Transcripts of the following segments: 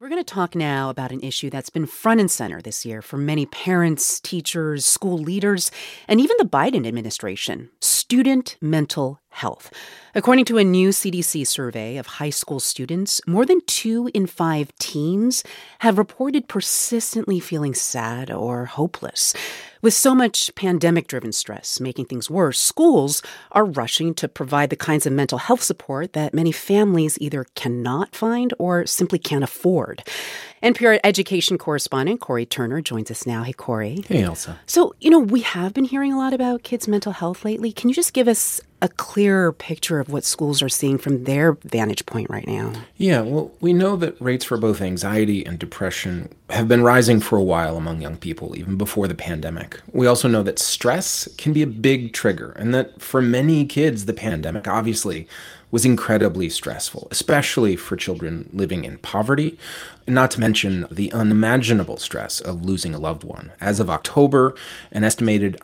We're going to talk now about an issue that's been front and center this year for many parents, teachers, school leaders, and even the Biden administration: student mental health. According to a new CDC survey of high school students, more than 2 in 5 teens have reported persistently feeling sad or hopeless. With so much pandemic-driven stress making things worse, schools are rushing to provide the kinds of mental health support that many families either cannot find or simply can't afford. NPR education correspondent Cory Turner joins us now. Hey, Cory. Hey, Elsa. So, we have been hearing a lot about kids' mental health lately. Can you just give us a clearer picture of what schools are seeing from their vantage point right now? Yeah, well, we know that rates for both anxiety and depression have been rising for a while among young people, even before the pandemic. We also know that stress can be a big trigger, and that for many kids, the pandemic obviously was incredibly stressful, especially for children living in poverty, not to mention the unimaginable stress of losing a loved one. As of October, an estimated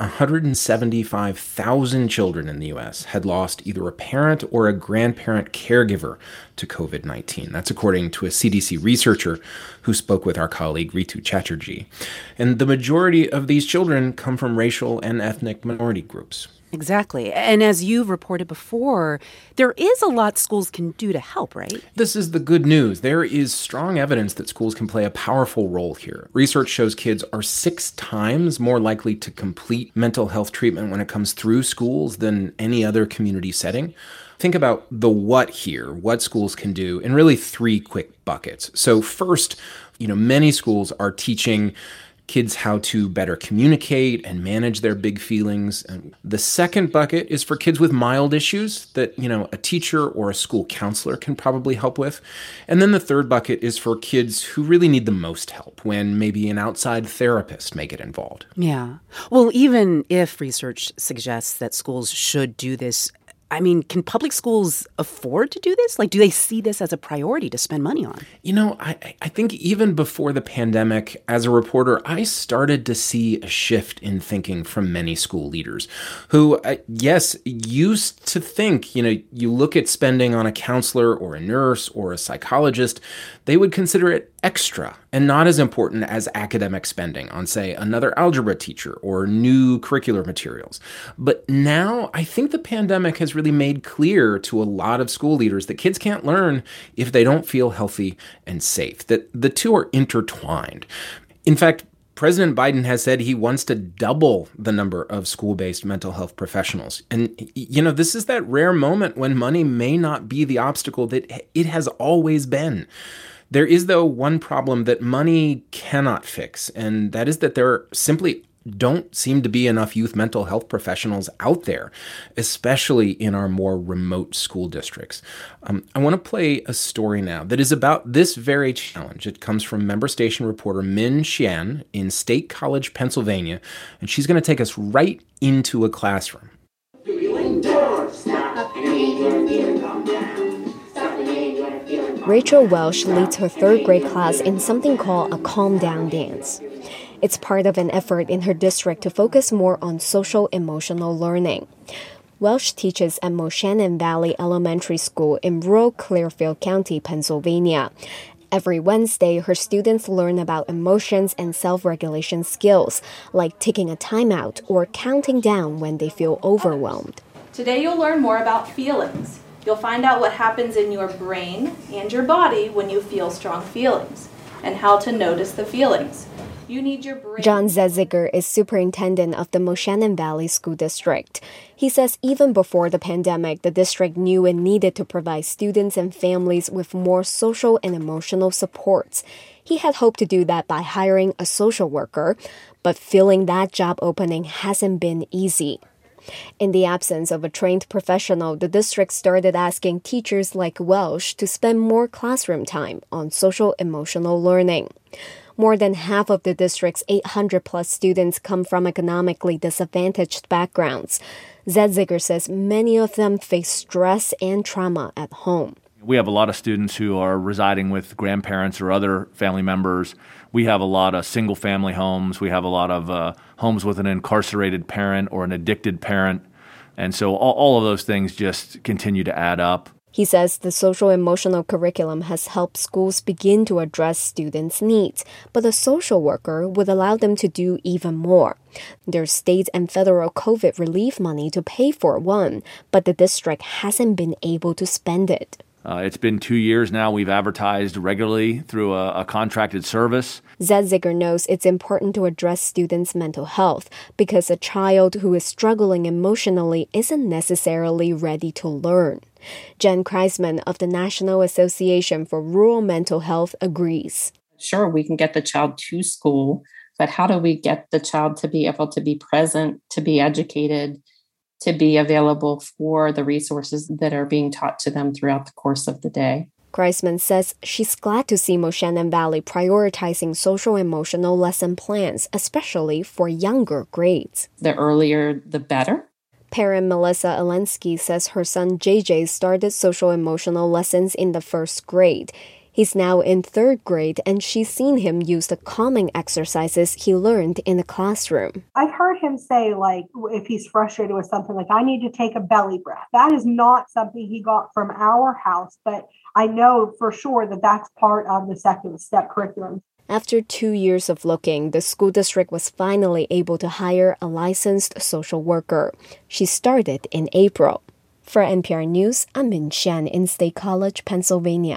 175,000 children in the U.S. had lost either a parent or a grandparent caregiver to COVID-19. That's according to a CDC researcher who spoke with our colleague Ritu Chatterjee. And the majority of these children come from racial and ethnic minority groups. Exactly. And as you've reported before, there is a lot schools can do to help, right? This is the good news. There is strong evidence that schools can play a powerful role here. Research shows kids are 6 times more likely to complete mental health treatment when it comes through schools than any other community setting. Think about the what here, what schools can do, in really 3 quick buckets. So first, many schools are teaching kids how to better communicate and manage their big feelings. And the second bucket is for kids with mild issues that, a teacher or a school counselor can probably help with. And then the third bucket is for kids who really need the most help, when maybe an outside therapist may get involved. Yeah. Well, even if research suggests that schools should do this, can public schools afford to do this? Do they see this as a priority to spend money on? I think even before the pandemic, as a reporter, I started to see a shift in thinking from many school leaders who, used to think, you look at spending on a counselor or a nurse or a psychologist, they would consider it extra and not as important as academic spending on, say, another algebra teacher or new curricular materials. But now I think the pandemic has really made clear to a lot of school leaders that kids can't learn if they don't feel healthy and safe, that the two are intertwined. In fact, President Biden has said he wants to double the number of school-based mental health professionals. And, this is that rare moment when money may not be the obstacle that it has always been. There is, though, one problem that money cannot fix, and that is that there simply don't seem to be enough youth mental health professionals out there, especially in our more remote school districts. I want to play a story now that is about this very challenge. It comes from member station reporter Min Xian in State College, Pennsylvania, and she's going to take us right into a classroom. Rachel Welsh leads her 3rd grade class in something called a calm down dance. It's part of an effort in her district to focus more on social-emotional learning. Welsh teaches at Moshannon Valley Elementary School in rural Clearfield County, Pennsylvania. Every Wednesday, her students learn about emotions and self-regulation skills, like taking a timeout or counting down when they feel overwhelmed. Today you'll learn more about feelings. You'll find out what happens in your brain and your body when you feel strong feelings, and how to notice the feelings. You need your brain. John Zezziger is superintendent of the Moshannon Valley School District. He says even before the pandemic, the district knew it needed to provide students and families with more social and emotional supports. He had hoped to do that by hiring a social worker, but filling that job opening hasn't been easy. In the absence of a trained professional, the district started asking teachers like Welsh to spend more classroom time on social-emotional learning. More than half of the district's 800-plus students come from economically disadvantaged backgrounds. Zezziger says many of them face stress and trauma at home. We have a lot of students who are residing with grandparents or other family members. We have a lot of single-family homes. We have a lot of homes with an incarcerated parent or an addicted parent. And so all of those things just continue to add up. He says the social-emotional curriculum has helped schools begin to address students' needs, but a social worker would allow them to do even more. There's state and federal COVID relief money to pay for one, but the district hasn't been able to spend it. It's been 2 years now. We've advertised regularly through a contracted service. Zedziger knows it's important to address students' mental health because a child who is struggling emotionally isn't necessarily ready to learn. Jen Kreisman of the National Association for Rural Mental Health agrees. Sure, we can get the child to school, but how do we get the child to be able to be present, to be educated, to be available for the resources that are being taught to them throughout the course of the day? Kreisman says she's glad to see Moshannon Valley prioritizing social-emotional lesson plans, especially for younger grades. The earlier, the better. Parent Melissa Alensky says her son JJ started social-emotional lessons in the first grade. He's now in third grade, and she's seen him use the calming exercises he learned in the classroom. I've heard him say, like, if he's frustrated with something, like, I need to take a belly breath. That is not something he got from our house, but I know for sure that that's part of the second step curriculum. After 2 years of looking, the school district was finally able to hire a licensed social worker. She started in April. For NPR News, I'm Min Shan in State College, Pennsylvania.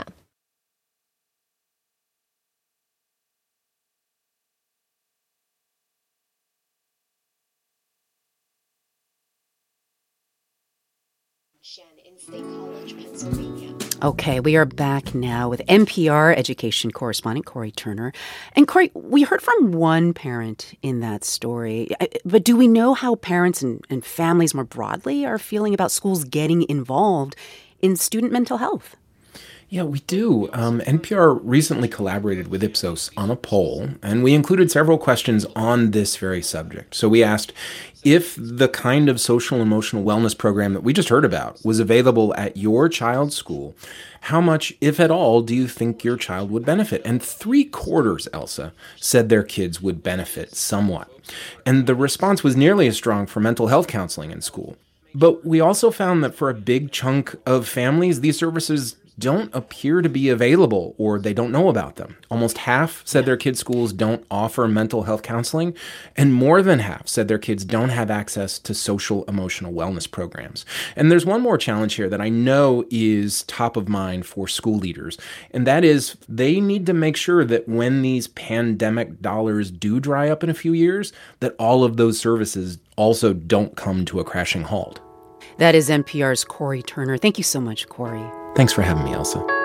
In State College, Pennsylvania. Okay, we are back now with NPR education correspondent Cory Turner. And Cory, we heard from one parent in that story, but do we know how parents and families more broadly are feeling about schools getting involved in student mental health? Yeah, we do. NPR recently collaborated with Ipsos on a poll, and we included several questions on this very subject. So we asked if the kind of social and emotional wellness program that we just heard about was available at your child's school, how much, if at all, do you think your child would benefit? And 3/4, Elsa, said their kids would benefit somewhat. And the response was nearly as strong for mental health counseling in school. But we also found that for a big chunk of families, these services don't appear to be available, or they don't know about them. Almost half said their kids' schools don't offer mental health counseling, and more than half said their kids don't have access to social emotional wellness programs. And there's one more challenge here that I know is top of mind for school leaders, and that is they need to make sure that when these pandemic dollars do dry up in a few years, that all of those services also don't come to a crashing halt. That is NPR's Cory Turner. Thank you so much, Cory. Thanks for having me, Elsa.